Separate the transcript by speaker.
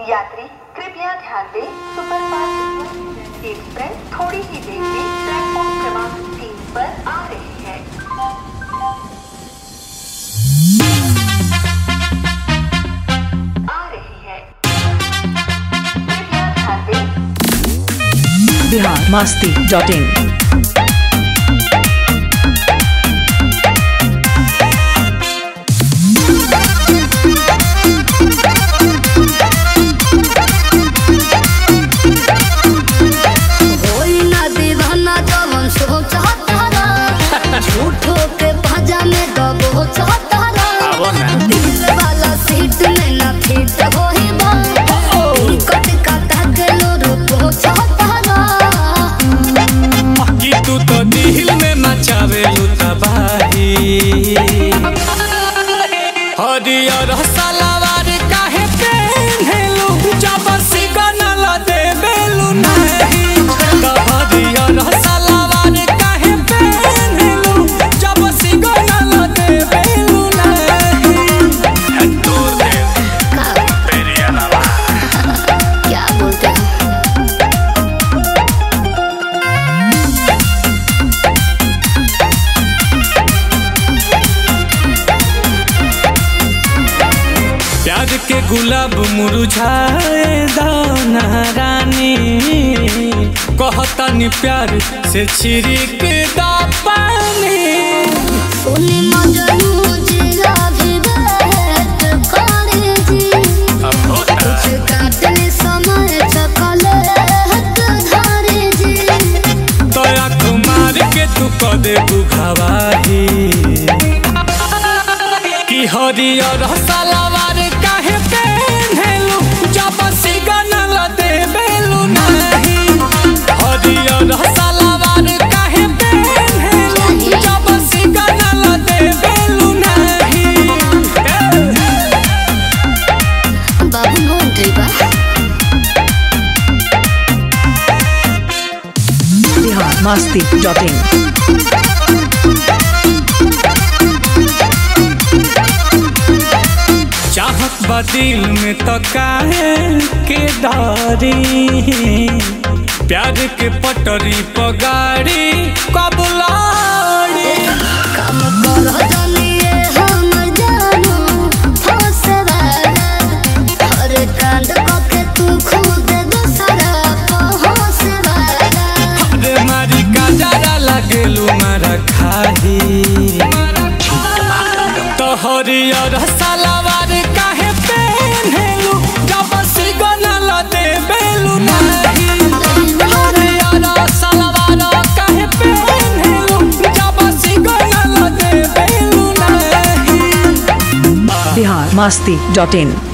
Speaker 1: यात्री कृपया ध्यान दें, सुपरफास्ट एक्सप्रेस थोड़ी ही देर में प्लेटफॉर्म क्रमांक 3 पर आ रही है। कृपया ध्यान दें।
Speaker 2: biharmasti.in
Speaker 3: झूठो के भाजा में दबो चाहतारा दिल वाला सीट में ना फिट होई बा कट काटा के रोको चाहतारा
Speaker 4: कि तू तो दिल में मचावे लुतबाही हरियर सलवार काहे पहनलू जब सिग्नल देबेलू नहीं तो हरियर सलवार काहे पहनलू जब सिग्नल देबेलू नहीं तो तेरी अलावा
Speaker 3: क्या बोलते हो
Speaker 4: प्यार के गुलाब मुरझाए दाना रानी कहतानी प्यार से छिड़क दा पानी
Speaker 3: सुनी मजनू जिया भी बैठ करे जी कुछ काटने समय चकले धारे जी
Speaker 4: तो आँख मार के तू क दे बुघावाही कि हरियर सलवार काहे पहनलू जब सिग्नल देबेलू नहीं हरियर सलवार काहे पहनलू जब सिग्नल देबेलू नहीं
Speaker 3: बाबू मोटे बा
Speaker 2: biharmasti.in
Speaker 4: चाहत बा दिल में तो काहे के डारी प्यार के पटरी पगाड़ी कब लाड़ी
Speaker 3: काम कर जनिए हमर जानू फसवाला हर कांड के तू खुद दूसरा पहुंचवाला
Speaker 4: रे मारी का जरा लगेलू मारा खाही तो हरियर सलवार काहे पहनलू जब सिग्नल देबेलू नहीं हरियर सलवार काहे पहनलू जब सिग्नल देबेलू नहीं
Speaker 2: biharmasti.in